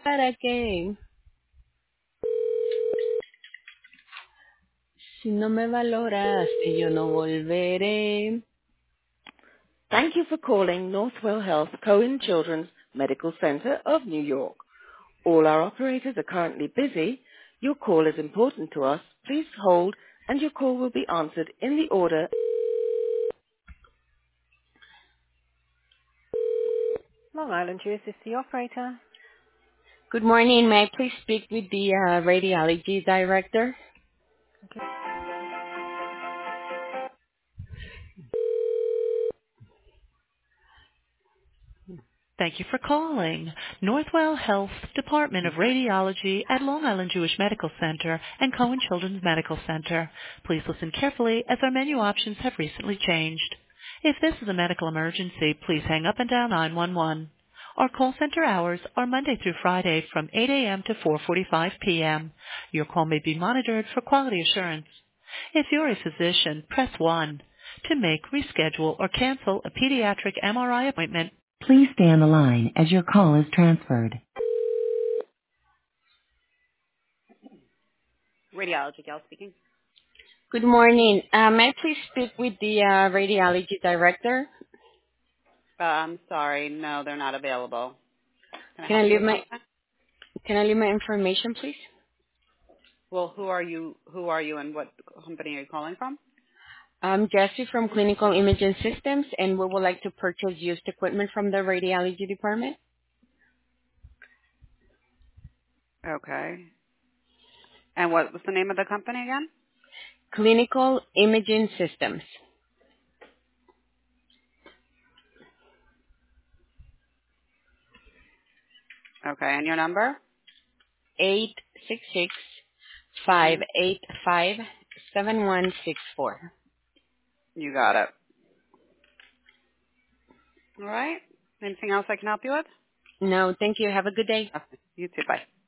para que si no me valoraste yo no volveré. Thank you for calling Northwell Health Cohen Children's Medical Center of New York. All our operators are currently busy. Your call is important to us. Please hold, and your call will be answered in the order. Long Island, Juice is the operator. Good morning. May I please speak with the radiology director? Thank you for calling Northwell Health Department of Radiology at Long Island Jewish Medical Center and Cohen Children's Medical Center. Please listen carefully as our menu options have recently changed. If this is a medical emergency, please hang up and dial 911. Our call center hours are Monday through Friday from 8 a.m. to 4:45 p.m. Your call may be monitored for quality assurance. If you're a physician, press 1. To make, reschedule, or cancel a pediatric MRI appointment, please stay on the line as your call is transferred. Radiology, Gal speaking. Good morning. May I please speak with the radiology director? I'm sorry. No, they're not available. Can I Can help I you leave with my something? Can I leave my information, please? Well, who are you? Who are you, and what company are you calling from? I'm Jessie from Clinical Imaging Systems, and we would like to purchase used equipment from the radiology department. Okay. And what was the name of the company again? Clinical Imaging Systems. Okay, and your number? 866 Hmm. 585 7164. You got it. All right. Anything else I can help you with? No, thank you. Have a good day. Okay. You too. Bye.